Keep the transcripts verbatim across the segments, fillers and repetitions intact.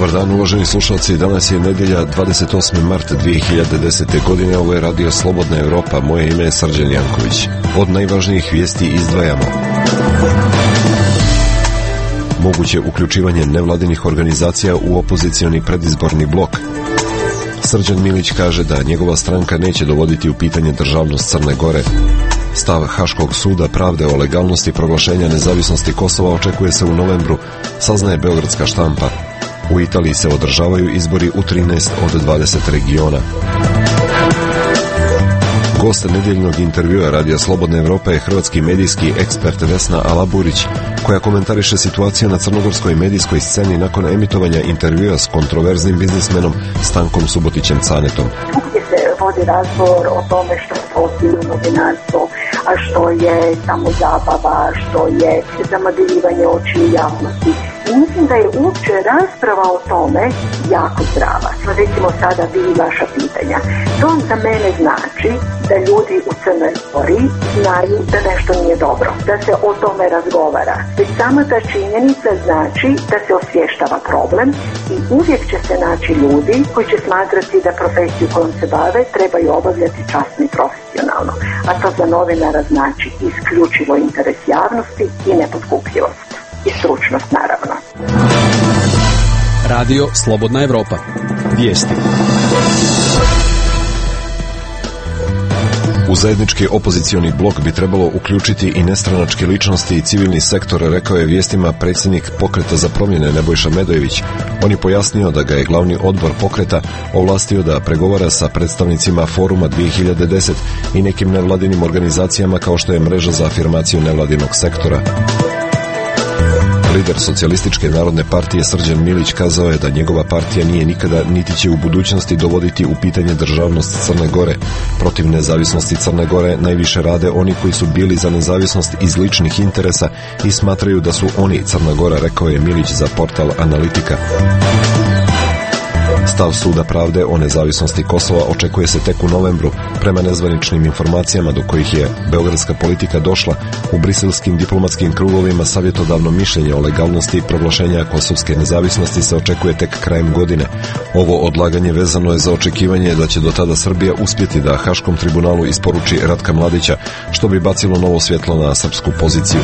Dobar dan, uvaženi slušalci, danas je nedjelja dvadeset osmi mart dvije hiljade desete. godine, ovo je radio Slobodna Europa, moje ime je Srđan Janković. Od najvažnijih vijesti izdvajamo: moguće uključivanje nevladinih organizacija u opozicioni predizborni blok. Srđan Milić kaže da njegova stranka neće dovoditi u pitanje državnost Crne Gore. Stav Haškog suda pravde o legalnosti proglašenja nezavisnosti Kosova očekuje se u novembru, saznaje beogradska štampa. U Italiji se održavaju izbori u trinaest od dvadeset regiona. Gost nedjeljnog intervjua Radija Slobodna Evropa je hrvatski medijski ekspert Vesna Alaburić, koja komentariše situaciju na crnogorskoj medijskoj sceni nakon emitovanja intervjua s kontroverznim biznismenom Stankom Subotićem Canetom. Gdje se vodi razgovor o tome što je ozbiljno novinarstvo, a što je samo zabava, što je zamadljivanje očiju javnosti. I mislim da je uopće rasprava o tome jako zdrava. Recimo sada vi i vaša pitanja. To za mene znači da ljudi u Crnoj Gori znaju da nešto nije dobro, da se o tome razgovara. Već sama ta činjenica znači da se osvještava problem i uvijek će se naći ljudi koji će smatrati da profesiju kojom se bave trebaju obavljati časno i profesionalno. A to za novinara znači isključivo interes javnosti i nepotkupljivost. I stručnost, naravno. Radio Slobodna Evropa. Vijesti. U zajednički opozicioni blok bi trebalo uključiti i nestranačke ličnosti i civilni sektor, rekao je vijestima predsjednik Pokreta za promjene Nebojša Medojević. On je pojasnio da ga je glavni odbor Pokreta ovlastio da pregovara sa predstavnicima Foruma dvije hiljade deset i nekim nevladinim organizacijama kao što je Mreža za afirmaciju nevladinog sektora. Lider Socijalističke narodne partije Srđan Milić kazao je da njegova partija nije nikada niti će u budućnosti dovoditi u pitanje državnost Crne Gore. Protiv nezavisnosti Crne Gore najviše rade oni koji su bili za nezavisnost iz ličnih interesa i smatraju da su oni Crna Gora, rekao je Milić za portal Analitika. Stav suda pravde o nezavisnosti Kosova očekuje se tek u novembru. Prema nezvaničnim informacijama do kojih je beogradska politika došla, u briselskim diplomatskim krugovima savjetodavno mišljenje o legalnosti proglašenja kosovske nezavisnosti se očekuje tek krajem godine. Ovo odlaganje vezano je za očekivanje da će do tada Srbija uspjeti da Haškom tribunalu isporuči Ratka Mladića, što bi bacilo novo svjetlo na srpsku poziciju.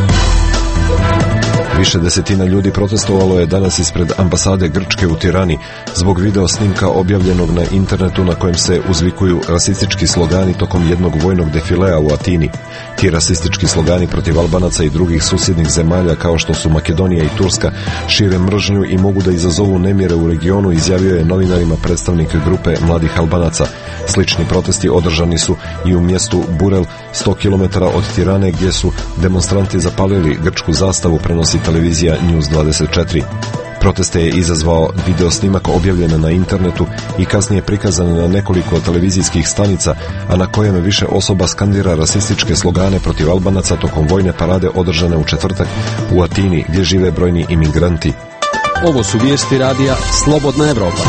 Više desetina ljudi protestovalo je danas ispred ambasade Grčke u Tirani zbog video snimka objavljenog na internetu na kojem se uzvikuju rasistički slogani tokom jednog vojnog defilea u Atini. Ti rasistički slogani protiv Albanaca i drugih susjednih zemalja kao što su Makedonija i Turska šire mržnju i mogu da izazovu nemire u regionu, izjavio je novinarima predstavnik grupe mladih Albanaca. Slični protesti održani su i u mjestu Burel, sto kilometara od Tirane, gdje su demonstranti zapalili grčku zastavu, prenosi televizija News dvadeset četiri. Proteste je izazvao video snimak objavljen na internetu i kasnije prikazan na nekoliko televizijskih stanica, a na kojem više osoba skandira rasističke slogane protiv Albanaca tokom vojne parade održane u četvrtak u Atini, gdje žive brojni imigranti. Ovo su vijesti radija Slobodna Evropa.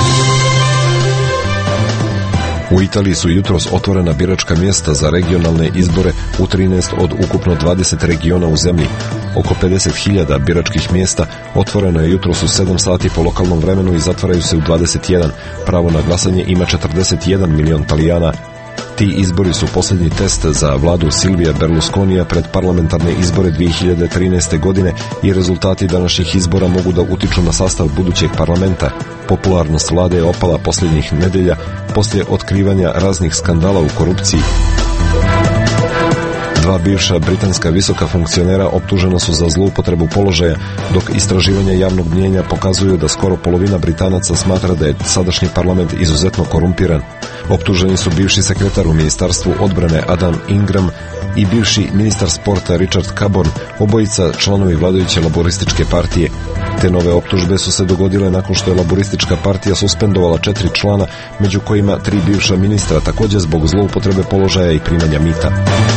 U Italiji su jutros otvorena biračka mjesta za regionalne izbore u trinaest od ukupno dvadeset regiona u zemlji. Oko pedeset hiljada biračkih mjesta otvoreno je jutros u sedam sati po lokalnom vremenu i zatvaraju se u dvadeset jedan. Pravo na glasanje ima četrdeset jedan milion Talijana. Ti izbori su posljednji test za vladu Silvija Berlusconija pred parlamentarne izbore dvije hiljade trinaeste. godine i rezultati današnjih izbora mogu da utiču na sastav budućeg parlamenta. Popularnost vlade je opala posljednjih nedelja poslije otkrivanja raznih skandala u korupciji. Dva bivša britanska visoka funkcionera optužena su za zloupotrebu položaja, dok istraživanja javnog mnijenja pokazuju da skoro polovina Britanaca smatra da je sadašnji parlament izuzetno korumpiran. Optuženi su bivši sekretar u Ministarstvu odbrane Adam Ingram i bivši ministar sporta Richard Cabourn, obojica članovi vladajuće laborističke partije. Te nove optužbe su se dogodile nakon što je laboristička partija suspendovala četiri člana, među kojima tri bivša ministra, također zbog zloupotrebe položaja i primanja mita.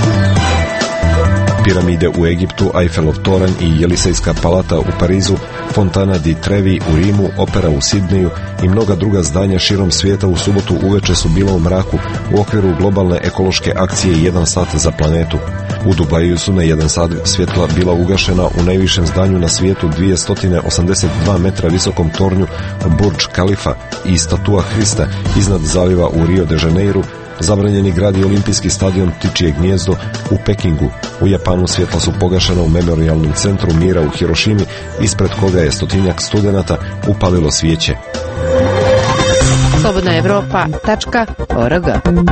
Piramide u Egiptu, Eiffelov toranj i Jelisejska palata u Parizu, Fontana di Trevi u Rimu, opera u Sidneju i mnoga druga zdanja širom svijeta u subotu uveče su bila u mraku u okviru globalne ekološke akcije Jedan sat za planetu. U Dubaju su na jedan sat svjetla bila ugašena u najvišem zdanju na svijetu dvjesto osamdeset dva metra visokom tornju Burj Khalifa i statua Hrista iznad zaliva u Rio de Janeiru. Zabranjeni grad i olimpijski stadion Ptičje gnijezdo u Pekingu. U Japanu svjetla su pogašena u memorijalnom centru mira u Hirošimi, ispred koga je stotinjak studenata upalilo svijeće. slobodna evropa tačka org.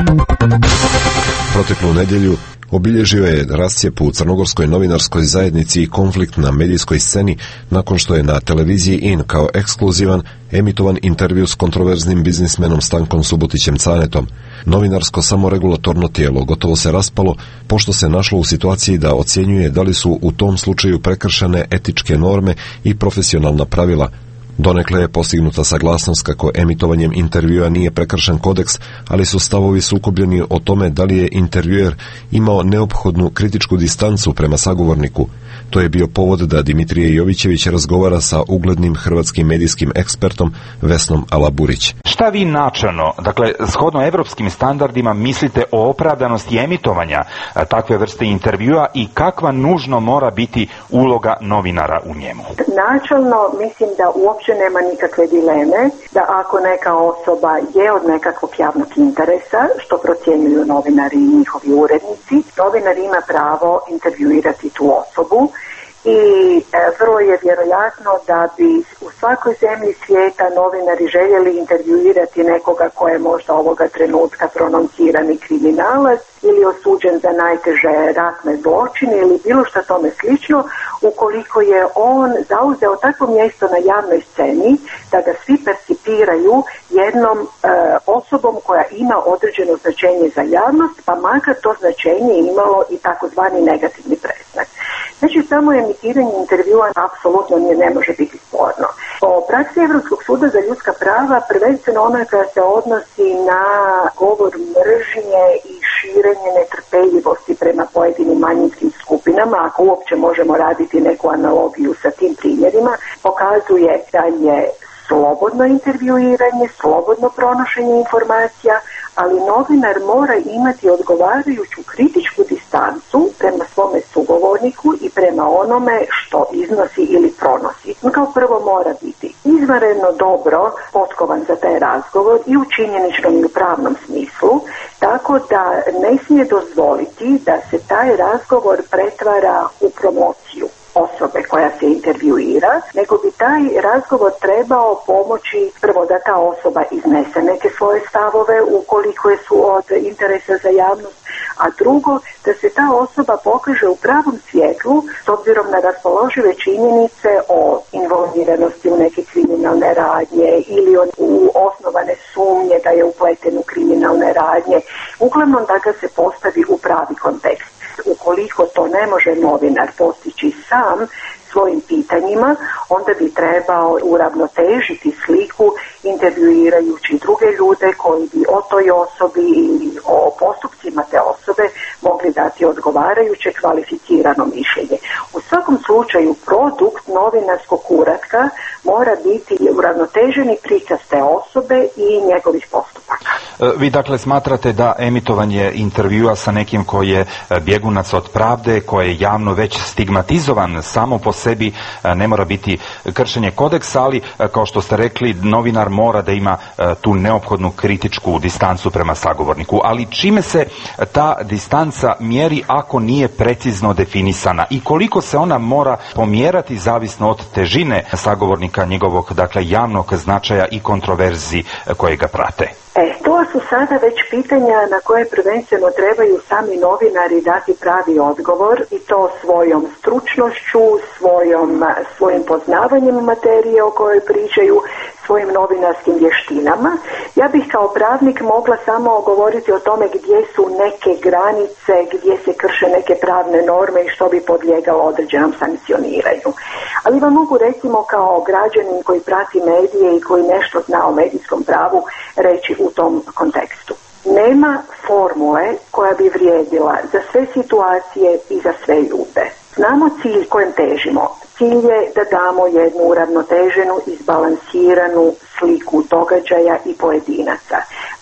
Proteklu nedjelju obilježio je rascijep u crnogorskoj novinarskoj zajednici i konflikt na medijskoj sceni nakon što je na televiziji In kao ekskluzivan emitovan intervju s kontroverznim biznismenom Stankom Subotićem Canetom. Novinarsko samoregulatorno tijelo gotovo se raspalo pošto se našlo u situaciji da ocjenjuje da li su u tom slučaju prekršene etičke norme i profesionalna pravila. Donekle je postignuta saglasnost kako emitovanjem intervjua nije prekršen kodeks, ali su stavovi sukobljeni o tome da li je intervjuer imao neophodnu kritičku distancu prema sagovorniku. To je bio povod da Dimitrije Jovićević razgovara sa uglednim hrvatskim medijskim ekspertom Vesnom Alaburić. Šta vi načelno, dakle, shodno evropskim standardima, mislite o opravdanosti emitovanja a, takve vrste intervjua i kakva nužno mora biti uloga novinara u njemu? Načelno mislim da uopće nema nikakve dileme da ako neka osoba je od nekakvog javnog interesa, što procjenjuju novinari i njihovi urednici, novinar ima pravo intervjuirati tu osobu. I e, vrlo je vjerojatno da bi u svakoj zemlji svijeta novinari željeli intervjuirati nekoga ko je možda ovoga trenutka prononcirani kriminalac ili osuđen za najteže ratne zločine ili bilo što tome slično, ukoliko je on zauzeo takvo mjesto na javnoj sceni da ga svi percipiraju jednom e, osobom koja ima određeno značenje za javnost, pa makar to značenje imalo i takozvani negativni predznak. Znači, samo emitiranje intervjua apsolutno nije, ne može biti sporno. Po praksi Europskog suda za ljudska prava, prvenstveno ona koja se odnosi na govor mržnje i širenje netrpeljivosti prema pojedinim manjinskim skupinama, ako uopće možemo raditi neku analogiju sa tim primjerima, pokazuje da je slobodno intervjuiranje, slobodno pronošenje informacija, ali novinar mora imati odgovarajuću kritičku distancu prema svome sugovorniku i prema onome što iznosi ili pronosi. Kao prvo mora biti izvanredno dobro potkovan za taj razgovor i u činjeničnom i u pravnom smislu, tako da ne smije dozvoliti da se taj razgovor pretvara u promociju osobe koja se intervjuira, nego bi taj razgovor trebao pomoći prvo da ta osoba iznese neke svoje stavove ukoliko su od interesa za javnost, a drugo da se ta osoba pokaže u pravom svjetlu s obzirom na raspoložive činjenice o involviranosti u neke kriminalne radnje ili u osnovane sumnje da je upleten u kriminalne radnje, uglavnom da ga se postavi u pravi kontekst. Ukoliko to ne može novinar postići sam svojim pitanjima, onda bi trebao uravnotežiti sliku intervjuirajući druge ljude koji bi o toj osobi ili o postupcima te osobe mogli dati odgovarajuće kvalificirano mišljenje. U svakom slučaju produkt novinarskog uratka mora biti uravnoteženi prikaz te osobe i njegovih postupaka. Vi dakle smatrate da emitovanje intervjua sa nekim koji je bjegunac od pravde, koji je javno već stigmatizovan samo po sebi ne mora biti kršenje kodeksa, ali kao što ste rekli, novinar mora da ima tu neophodnu kritičku distancu prema sagovorniku. Ali čime se ta distanca mjeri ako nije precizno definisana i koliko se ona mora pomjerati zavisno od težine sagovornika, njegovog dakle javnog značaja i kontroverzi koje ga prate? E, to su sada već pitanja na koje prvenstveno trebaju sami novinari dati pravi odgovor i to svojom stručnošću, svojom, svojim poznavanjem materije o kojoj pričaju, svojim novinarskim vještinama. Ja bih kao pravnik mogla samo govoriti o tome gdje su neke granice, gdje se krše neke pravne norme i što bi podlijegalo određenom sankcioniranju. Ali vam mogu recimo kao građanin koji prati medije i koji nešto zna o medijskom pravu reći u tom kontekstu. Nema formule koja bi vrijedila za sve situacije i za sve ljude. Znamo cilj kojem težimo. Cilj je da damo jednu uravnoteženu, izbalansiranu sliku događaja i pojedinaca.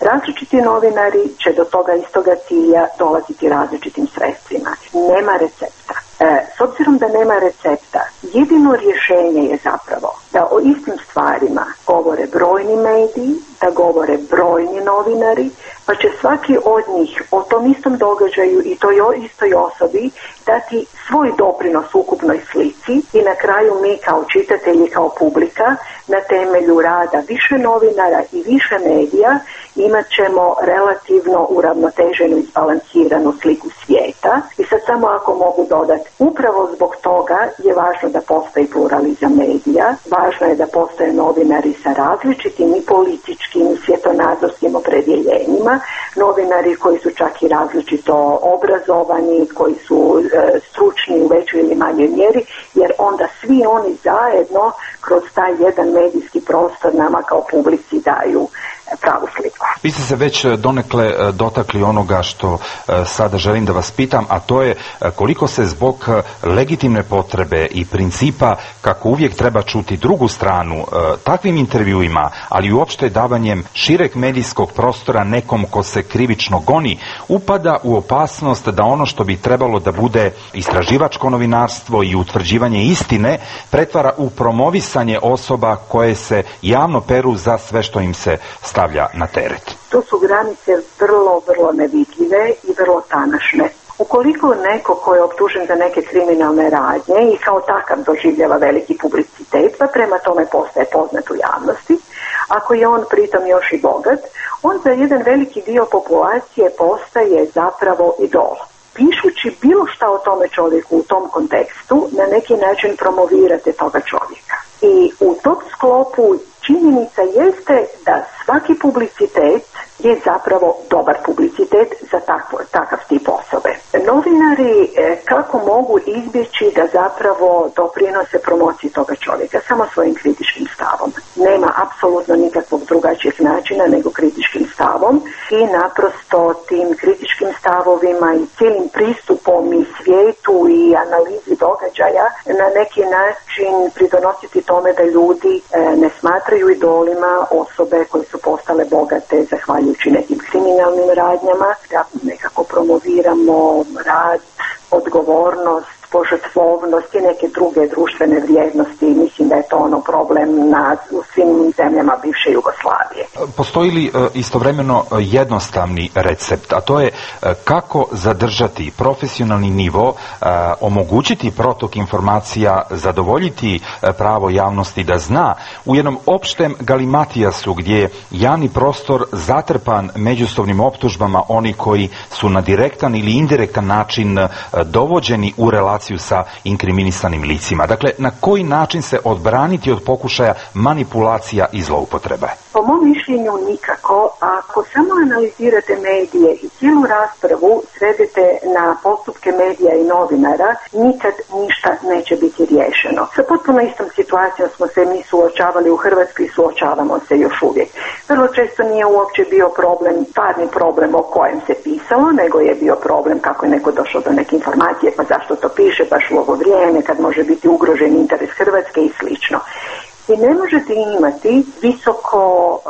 Različiti novinari će do toga istoga cilja dolaziti različitim sredstvima. Nema recepta. E, s obzirom da nema recepta, jedino rješenje je zapravo da o istim stvarima govore brojni mediji, da govore brojni novinari, pa će svaki od njih o tom istom događaju i toj istoj osobi dati svoj doprinos ukupnoj slici i na kraju mi kao čitatelji, kao publika, na temelju rada više novinara i više medija imat ćemo relativno uravnoteženu i izbalansiranu sliku svijeta. I sad samo ako mogu dodati, upravo zbog toga je važno da postoji pluralizam medija, važno je da postoje novinari sa različitim i političkim i svjetonazorskim opredjeljenjima, novinari koji su čak i različito obrazovani, koji su e, stručni u većoj ili manjoj mjeri, jer onda svi oni zajedno kroz taj jedan medijski prostor nama kao publici daju pravu sliku. Vi ste se već donekle dotakli onoga što sada želim da vas pitam, a to je koliko se zbog legitimne potrebe i principa kako uvijek treba čuti drugu stranu takvim intervjuima, ali i uopšte davanjem šireg medijskog prostora nekom ko se krivično goni, upada u opasnost da ono što bi trebalo da bude istraživačko novinarstvo i utvrđivanje istine pretvara u promovisanje osoba koje se javno peru za sve što im se stavlja na teret. Tu su granice vrlo, vrlo nevidljive i vrlo tanašne. Ukoliko neko ko je optužen za neke kriminalne radnje i kao takav doživljava veliki publicitet, pa prema tome postaje poznat u javnosti, ako je on pritom još i bogat, on za jedan veliki dio populacije postaje zapravo idol. Pišući bilo šta o tome čovjeku u tom kontekstu, na neki način promovirate toga čovjeka. I u tom sklopu činjenica jeste da svaki publicitet je zapravo dobar publicitet za takvo, takav tip osobe. Novinari e, kako mogu izbjeći da zapravo doprinose promociji toga čovjeka? Samo svojim kritičkim stavom. Nema apsolutno nikakvog drugačijeg načina nego kritičkim stavom i naprosto tim kritičkim stavovima i cijelim pristupom i svijetu i analizi događaja na neki način pridonositi tome da ljudi e, ne smatraju idolima osobe koje su postale bogate zahvaljujući nekim kriminalnim radnjama, da nekako promoviramo rad, odgovornost, požrtvovnost i neke druge društvene vrijednosti. Mislim da je to ono problem na, u svim zemljama bivše Jugoslavije. Postoji li istovremeno jednostavni recept, a to je kako zadržati profesionalni nivo, omogućiti protok informacija, zadovoljiti pravo javnosti da zna u jednom opštem galimatijasu gdje je javni prostor zatrpan međusobnim optužbama oni koji su na direktan ili indirektan način dovođeni u relaciju sa inkriminisanim licima. Dakle, na koji način se odbraniti od pokušaja manipulacija i zloupotrebe? Po mom mišljenju nikako. Ako samo analizirate medije i cijelu raspravu svedete na postupke medija i novinara, nikad ništa neće biti riješeno. Sa potpuno istom situacijom smo se mi suočavali u Hrvatskoj i suočavamo se još uvijek. Vrlo često nije uopće bio problem, stvarni problem o kojem se pisalo, nego je bio problem kako je neko došao do neke informacije, pa zašto to piše baš u ovo vrijeme kad može biti ugrožen interes Hrvatske i slično. I ne možete imati visoko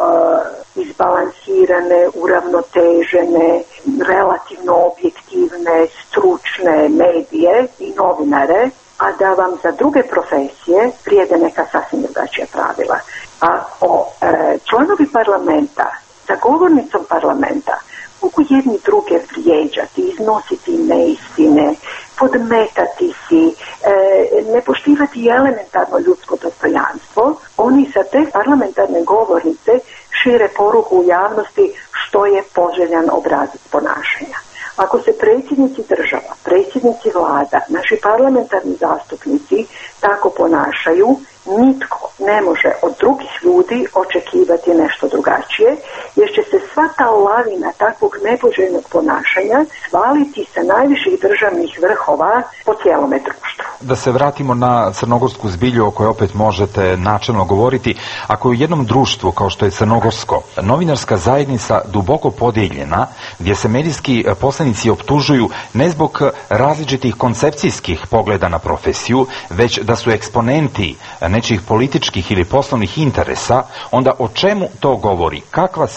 uh, izbalansirane, uravnotežene, relativno objektivne, stručne medije i novinare, a da vam za druge profesije vrijede neka sasvim drugačija pravila. A o e, članovi parlamenta, za govornicom parlamenta, mogu jedni druge vrijeđati, iznositi neistine, podmetati si, e, ne poštivati elementarno ljudsko dostojanstvo. Oni sa te parlamentarne govornice šire poruku u javnosti što je poželjan obrazac ponašanja. Ako se predsjednici država, predsjednici vlada, naši parlamentarni zastupnici tako ponašaju, nitko ne može od drugih ljudi očekivati nešto drugačije, jer će se sva ta lavina takvog nepoželjnog ponašanja svaliti sa najviših državnih vrhova po cijelome društvu. Da se vratimo na crnogorsku zbilju o kojoj opet možete načelno govoriti. Ako je u jednom društvu kao što je crnogorsko novinarska zajednica duboko podijeljena, gdje se medijski poslanici optužuju ne zbog različitih koncepcijskih pogleda na profesiju, već da su eksponenti nečijih političkih ili poslovnih interesa, onda o čemu to govori? Kakva se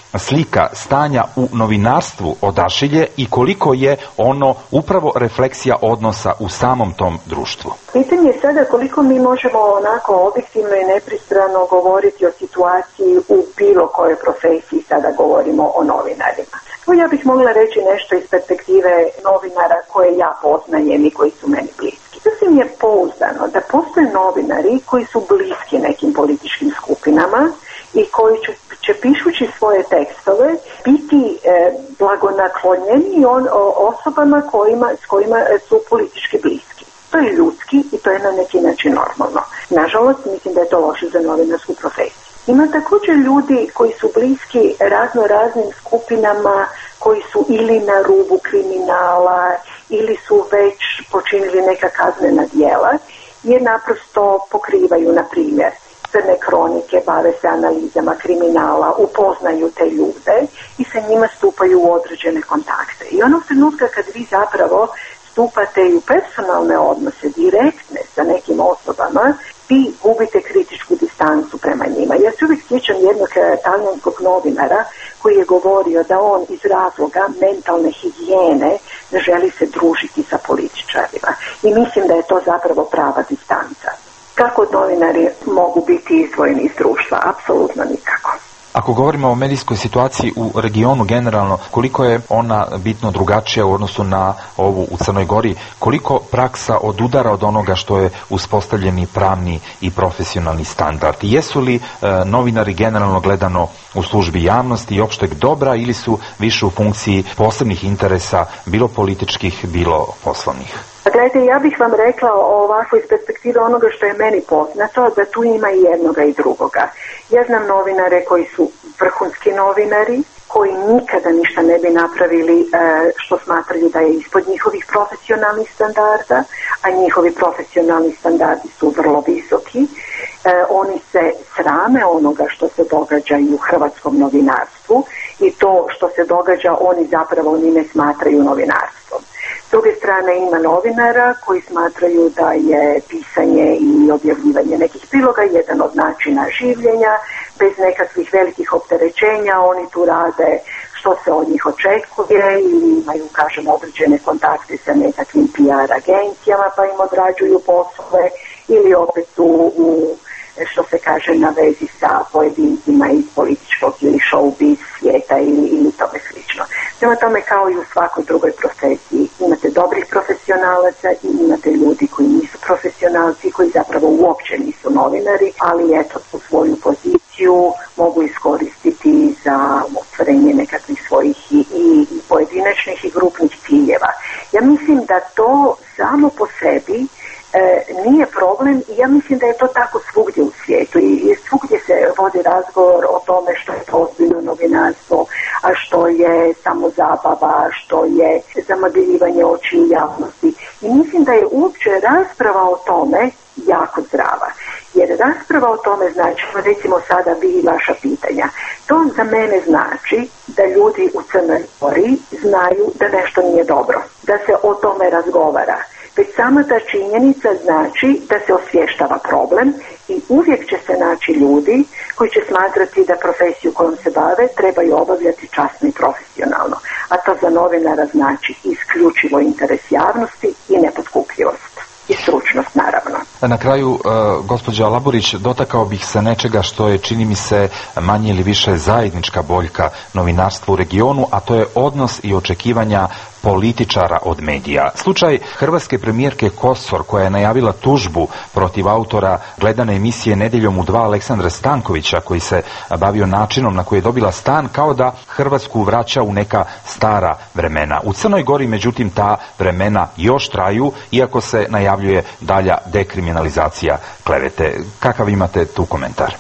slika stanja u novinarstvu odašilje i koliko je ono upravo refleksija odnosa u samom tom društvu? Pitanje je sada koliko mi možemo onako objektivno i nepristrano govoriti o situaciji u bilo kojoj profesiji, sada govorimo o novinarima. Ja bih mogla reći nešto iz perspektive novinara koje ja poznajem i koji su meni bliski. Mislim je pouzdano da postoje novinari koji su bliski nekim političkim skupinama i koji će, će pišući svoje tekstove biti e, blagonaklonjeni on, o, osobama kojima, s kojima su politički bliski. To je ljudski i to je na neki način normalno. Nažalost, mislim da je to loše za novinarsku profesiju. Ima također ljudi koji su bliski razno raznim skupinama koji su ili na rubu kriminala ili su već počinili neka kaznena djela jer naprosto pokrivaju, na primjer, crne kronike, bave se analizama kriminala, upoznaju te ljude i sa njima stupaju u određene kontakte. I onog trenutka kad vi zapravo stupate i u personalne odnose direktne sa nekim osobama, vi gubite kritičku distancu prema njima. Ja se uvijek sjećam jednog talijanskog novinara koji je govorio da on iz razloga mentalne higijene ne želi se družiti sa političarima. I mislim da je to zapravo prava distanca. Kako novinari mogu biti izdvojeni iz društva? Apsolutno nikako. Ako govorimo o medijskoj situaciji u regionu generalno, koliko je ona bitno drugačija u odnosu na ovu u Crnoj Gori, koliko praksa odudara od onoga što je uspostavljeni pravni i profesionalni standard? Jesu li e, novinari generalno gledano u službi javnosti i opšteg dobra ili su više u funkciji posebnih interesa, bilo političkih, bilo poslovnih? Gledajte, ja bih vam rekla ovako iz perspektive onoga što je meni poznato, da tu ima i jednoga i drugoga. Ja znam novinare koji su vrhunski novinari, koji nikada ništa ne bi napravili e, što smatraju da je ispod njihovih profesionalnih standarda, a njihovi profesionalni standardi su vrlo visoki. E, oni se srame onoga što se događa i u hrvatskom novinarstvu i to što se događa oni zapravo ni ne smatraju novinarstvom. S druge strane ima novinara koji smatraju da je pisanje i objavljivanje nekih priloga jedan od načina življenja, bez nekakvih velikih opterećenja, oni tu rade što se od njih očekuje ili imaju, kažem, određene kontakte sa nekakvim P R agencijama pa im odrađuju poslove ili opet u, u što se kaže na vezi sa pojedincima iz političkog ili showbiz svijeta ili, ili tome slično. Prema tome, kao i u svakoj drugoj profesiji, imate dobrih profesionalaca i imate ljudi koji nisu profesionalci, koji zapravo uopće nisu novinari, ali eto, u svoju poziciju mogu iskoristiti za ostvarenje nekakvih svojih i, i, i pojedinačnih i grupnih ciljeva. Ja mislim da to samo po sebi E, nije problem i ja mislim da je to tako svugdje u svijetu i, i svugdje se vodi razgovor o tome što je to ozbiljno novinarstvo, a što je samo zabava, što je zamagljivanje očiju javnosti. I mislim da je uopće rasprava o tome jako zdrava. Jer rasprava o tome znači, recimo sada vi i vaša pitanja, to za mene znači da ljudi u Crnoj Gori znaju da nešto nije dobro, da se o tome razgovara. Već sama ta činjenica znači da se osvještava problem i uvijek će se naći ljudi koji će smatrati da profesiju kojom se bave trebaju obavljati časno i profesionalno. A to za novinara znači isključivo interes javnosti i nepotkupljivost. I stručnost, naravno. Na kraju, uh, gospođa Laburić, dotakao bih se nečega što je, čini mi se, manje ili više zajednička boljka novinarstva u regionu, a to je odnos i očekivanja političara od medija. Slučaj hrvatske premijerke Kosor, koja je najavila tužbu protiv autora gledane emisije Nedjeljom u dva Aleksandra Stankovića, koji se bavio načinom na koji je dobila stan, kao da Hrvatsku vraća u neka stara vremena. U Crnoj Gori, međutim, ta vremena još traju, iako se najavljuje dalja dekriminalizacija klevete. Kakav imate tu komentar?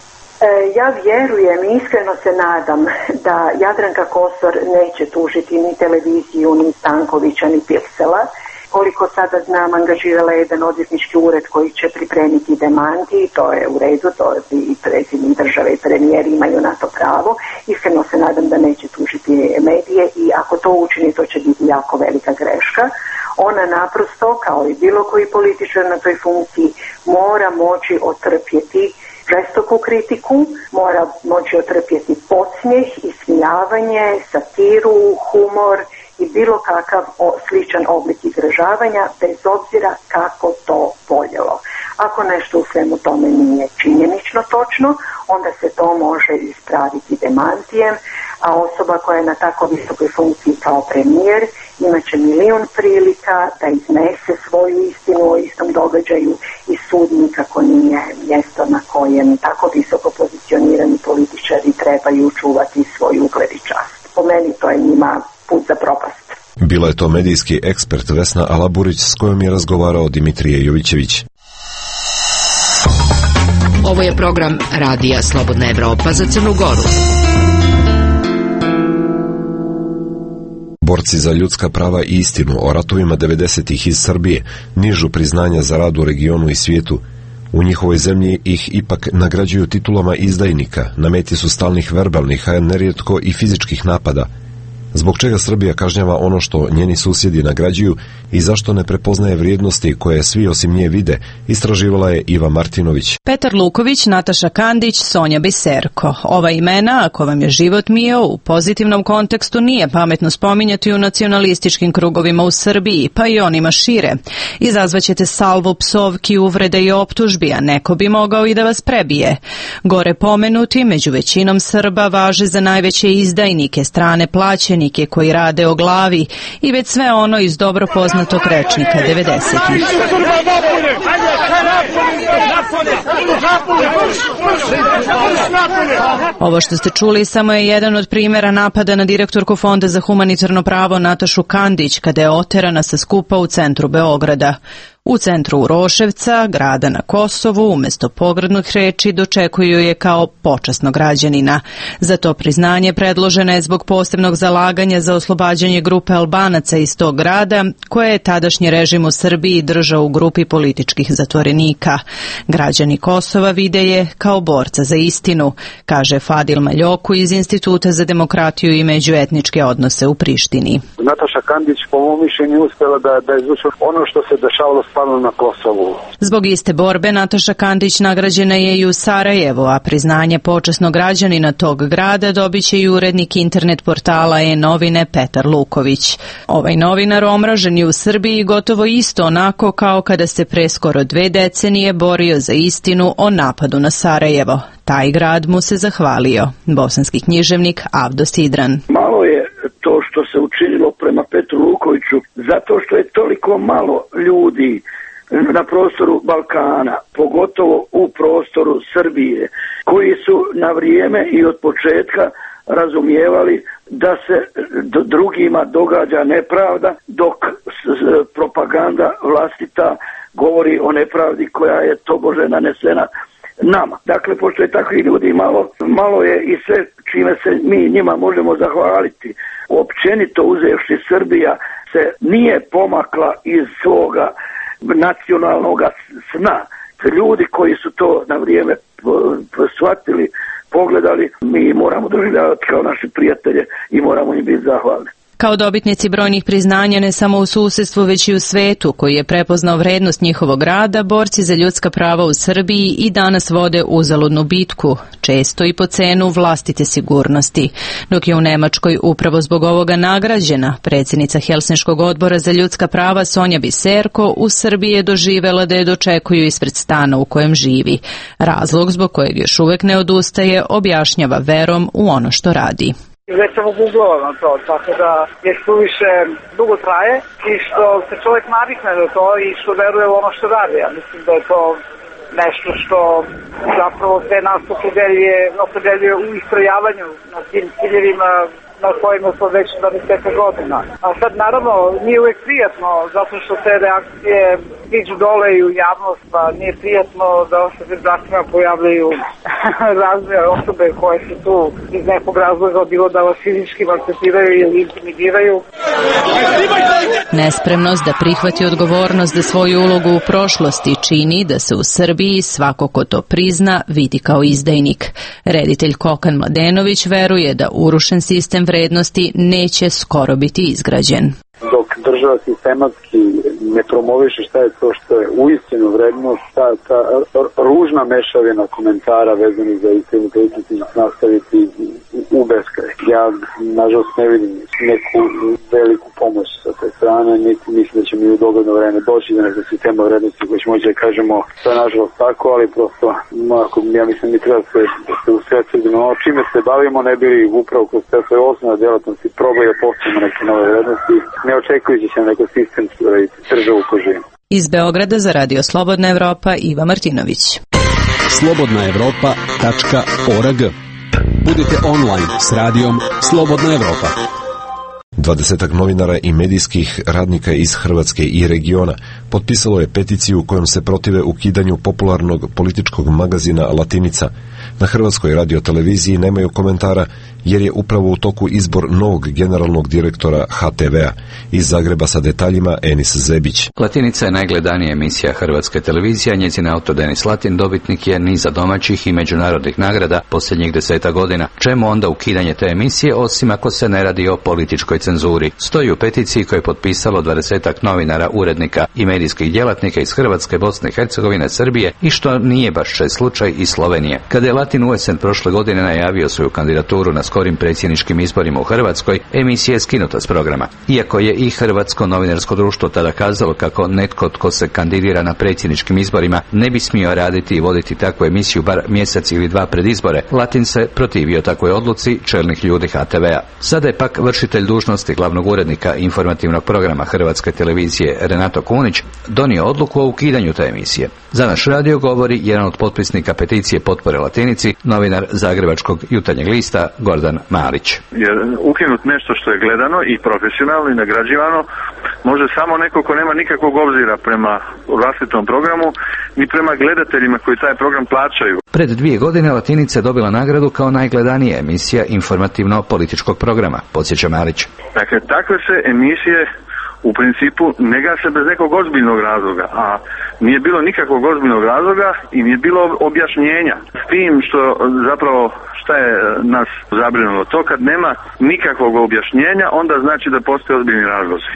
Ja vjerujem i iskreno se nadam da Jadranka Kosor neće tužiti ni televiziju, ni Stankovića, ni Pilsela. Koliko sada znam, angažirala je jedan odvjetnički ured koji će pripremiti demanti, to je u redu, to i predsjednik države i premijer imaju na to pravo. Iskreno se nadam da neće tužiti medije i ako to učini, to će biti jako velika greška. Ona naprosto, kao i bilo koji političar na toj funkciji, mora moći otrpjeti žestoku kritiku, mora moći otrpjeti podsmijeh, ismijavanje, satiru, humor i bilo kakav sličan oblik izražavanja, bez obzira kako to voljelo. Ako nešto u svemu tome nije činjenično točno, onda se to može ispraviti demantijem, a osoba koja je na tako visokoj funkciji kao premijer imat će milijun prilika da iznese svoju istinu o istom događaju i sud nikako nije mjesto na kojem tako visoko pozicionirani političari trebaju čuvati svoj ugled i čast. Po meni to je njima put za propast. Bila je to medijski ekspert Vesna Alaburić s kojom je razgovarao Dimitrije Jovićević. Ovo je program Radija Slobodna Evropa za Crnu Goru. Borci za ljudska prava i istinu o ratovima devedesetih iz Srbije nižu priznanja za rad u regionu i svijetu. U njihovoj zemlji ih ipak nagrađuju titulama izdajnika, na meti su stalnih verbalnih, a nerijetko i fizičkih napada. Zbog čega Srbija kažnjava ono što njeni susjedi nagrađuju i zašto ne prepoznaje vrijednosti koje svi osim nje vide, istraživala je Iva Martinović. Petar Luković, Nataša Kandić, Sonja Biserko. Ova imena, ako vam je život mio, u pozitivnom kontekstu nije pametno spominjati u nacionalističkim krugovima u Srbiji, pa i onima šire. Izazvaćete salvu psovki, uvrede i optužbi, a neko bi mogao i da vas prebije. Gore pomenuti, među većinom Srba, važe za najveće izdajnike, strane plaćenike koji rade o glavi i već sve ono iz dobro poznatog rečnika devedesetih. Ovo što ste čuli samo je jedan od primjera napada na direktorku Fonda za humanitarno pravo Natašu Kandić kada je oterana sa skupa u centru Beograda. U centru Uroševca, grada na Kosovu, umjesto pogrdnih reči dočekuju je kao počasnog građanina. Za to priznanje predloženo je zbog posebnog zalaganja za oslobađanje grupe Albanaca iz tog grada, koje je tadašnji režim u Srbiji držao u grupi političkih zatvorenika. Građani Kosova vide je kao borca za istinu, kaže Fadil Maljoku iz Instituta za demokratiju i međuetničke odnose u Prištini. Nataša Kandić po mom mišljenju uspjela da, da izvuče ono što se dešavalo na Kosovu. Zbog iste borbe Nataša Kandić nagrađena je i u Sarajevu, a priznanje počasnog građanina tog grada dobit će i urednik internet portala e-novine Petar Luković. Ovaj novinar omražen je u Srbiji gotovo isto onako kao kada se pre skoro dve decenije borio za istinu o napadu na Sarajevo. Taj grad mu se zahvalio. Bosanski književnik Avdo Sidran. Malo je to što se učinilo prema Petru Lukoviću, zato što je toliko malo ljudi na prostoru Balkana, pogotovo u prostoru Srbije, koji su na vrijeme i od početka razumijevali da se drugima događa nepravda, dok propaganda vlastita govori o nepravdi koja je tobože nanesena nama. Dakle, pošto je takvih ljudi malo, malo je i sve čime se mi njima možemo zahvaliti. Općenito uzevši, Srbija se nije pomakla iz svoga nacionalnog sna. Ljudi koji su to na vrijeme shvatili, pogledali, mi moramo doživljavati kao naši prijatelje i moramo im biti zahvalni. Kao dobitnici brojnih priznanja ne samo u susjedstvu već i u svetu koji je prepoznao vrednost njihovog rada, borci za ljudska prava u Srbiji i danas vode uzaludnu bitku, često i po cenu vlastite sigurnosti. Dok je u Nemačkoj upravo zbog ovoga nagrađena, predsjednica Helsinškog odbora za ljudska prava Sonja Biserko u Srbiji je doživela da je dočekuju ispred stana u kojem živi. Razlog zbog kojeg još uvijek ne odustaje objašnjava verom u ono što radi. Već sam uguglala na to, tako da je suviše dugo traje i što se čovjek navikne na to i što veruje u ono što radi. Ja mislim da je to nešto što zapravo sve nas opredeljuje, opredeljuje u istrojavanju na tim ciljevima na kojima smo već dvadeset godina. A sad naravno nije uvijek prijatno zato što te reakcije stižu dole i u javnost, pa nije prijatno da se pred zatima pojavljaju razne osobe koje su tu iz nekog razloga, bilo da vas fizički maltretiraju ili intimidiraju. Nespremnost da prihvati odgovornost za svoju ulogu u prošlosti čini da se u Srbiji svako ko to prizna vidi kao izdajnik. Reditelj Kokan Mladenović veruje da urušen sistem vrednosti neće skoro biti izgrađen. Dok država sistematski ne promoviše šta je to što je uistinu vrednost, ta, ta ružna mešavina komentara vezani za istinu politici nastaviti u beskraj. Ja, nažalost, ne vidim neku veliku pomoć sa te strane, niti mislim da će mi u dogledno vreme doći do nekog sistema vrednosti koji će moći da kažemo to je nažalost tako, ali prosto ako, ja mislim mi treba se, da se usredsredimo ono čime se bavimo, ne bili upravo kroz te svoje osnovne djelatnosti probaju da postavimo neke nove vrednosti, ne očekujući će neko sistemski uraditi državu ko živimo. Iz Beograda za Radio Slobodna Evropa Iva Martinović. slobodna evropa tačka org. Budite online s radijom Slobodna Evropa. Dvadesetak novinara i medijskih radnika iz Hrvatske i regiona potpisalo je peticiju kojom se protive ukidanju popularnog političkog magazina Latinica. Na Hrvatskoj radioteleviziji nemaju komentara jer je upravo u toku izbor novog generalnog direktora ha te vea. Iz Zagreba sa detaljima Enis Zebić. Latinica je najgledanija emisija Hrvatske televizije, a njezin autor Denis Latin dobitnik je niza domaćih i međunarodnih nagrada posljednjih deseta godina. Čemu onda ukidanje te emisije, osim ako se ne radi o političkoj cenzuri? Stoji u peticiji koju je potpisalo dvadesetak novinara, urednika i medijskih djelatnika iz Hrvatske, Bosne i Hercegovine, Srbije i što nije baš čest slučaj i Slovenije. Kada je Latin u jesen prošle godine najavio svoju kandidaturu na skorim predsjedničkim izborima u Hrvatskoj, emisija je skinuta s programa. Iako je i Hrvatsko novinarsko društvo tada kazalo kako netko tko se kandidira na predsjedničkim izborima ne bi smio raditi i voditi takvu emisiju bar mjesec ili dva pred izbore, Latin se protivio takvoj odluci čelnih ljudi ha te vea. Sada je pak vršitelj dužnosti glavnog urednika informativnog programa Hrvatske televizije Renato Kunić donio odluku o ukidanju te emisije. Za naš radio govori jedan od potpisnika peticije potpore Latinici, novinar Zagrebačkog jutarnjeg lista Gordan Marić. Jer ukinut nešto što je gledano i profesionalno i nagrađivano može samo neko ko nema nikakvog obzira prema vlastitom programu ni prema gledateljima koji taj program plaćaju. Pred dvije godine Latinica je dobila nagradu kao najgledanija emisija informativno-političkog programa, podsjeća Marić. Dakle, takve se emisije u principu ne gase bez nekog ozbiljnog razloga, a nije bilo nikakvog ozbiljnog razloga i nije bilo objašnjenja. S tim što zapravo šta je nas zabrinulo, to kad nema nikakvog objašnjenja, onda znači da postoje ozbiljni razlozi.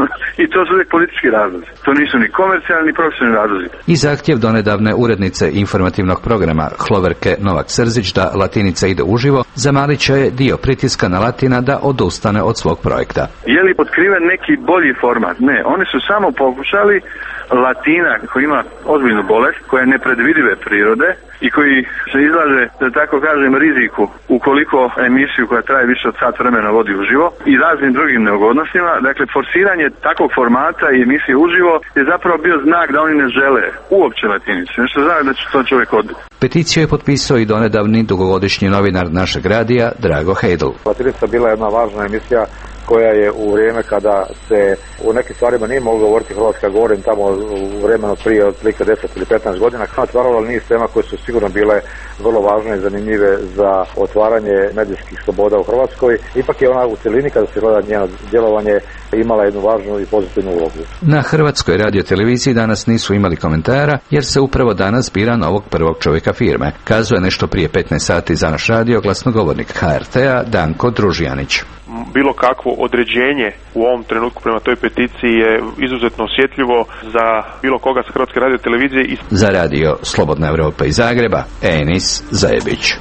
I to su uvijek politički razlozi. To nisu ni komercijalni ni profesionalni razlozi. I zahtjev donedavne urednice informativnog programa Hloverke Novak-Srzić da Latinica ide uživo, za Marića je dio pritiska na Latina da odustane od svog projekta. Je li otkriven neki bolji format? Ne, oni su samo pokušali Latina koji ima ozbiljnu bolest, koja je nepredvidive prirode i koji se izlaže, da tako kažem, riziku ukoliko emisiju koja traje više od sat vremena vodi uživo i raznim drugim neugodnostima. Dakle, forsiranje takvog formata i emisije uživo je zapravo bio znak da oni ne žele uopće Latinicu. Nešto znak da će to čovjek odbiti. Peticiju je potpisao i donedavni dugogodišnji novinar našeg radija Drago Hejdl. Latinica bila jedna važna emisija koja je u vrijeme kada se u nekim stvarima nije moglo govoriti hrvatska, govorim tamo u vremenu prije otprilike deset ili petnaest godina, otvarala niz tema koje su sigurno bile vrlo važne i zanimljive za otvaranje medijskih sloboda u Hrvatskoj. Ipak je ona u cjelini, kada se gleda njeno djelovanje, imala jednu važnu i pozitivnu ulogu. Na Hrvatskoj radioteleviziji danas nisu imali komentara jer se upravo danas bira novog prvog čovjeka firme. Kazuje nešto prije petnaest sati za naš radio glasnogovornik ha er te a Danko Družjanić. Bilo kakvo određenje u ovom trenutku prema toj peticiji je izuzetno osjetljivo za bilo koga sa Hrvatske radiotelevizije. I... Za radio Slobodna Evropa iz Zagreba, Enis Zebić.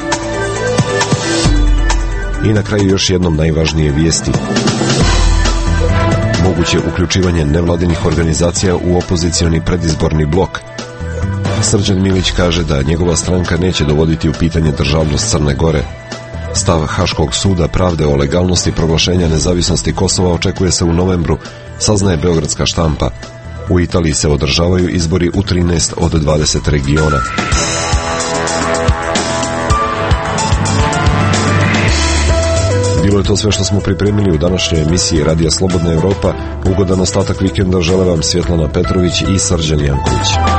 I na kraju još jednom najvažnije vijesti. Moguće uključivanje nevladinih organizacija u opozicioni predizborni blok. Srđan Milić kaže da njegova stranka neće dovoditi u pitanje državnost Crne Gore. Stav Haškog suda pravde o legalnosti proglašenja nezavisnosti Kosova očekuje se u novembru, saznaje beogradska štampa. U Italiji se održavaju izbori u trinaest od dvadeset regiona. Bilo je to sve što smo pripremili u današnjoj emisiji Radija Slobodna Evropa. Ugodan ostatak vikenda žele vam Svjetlana Petrović i Srđan Janković.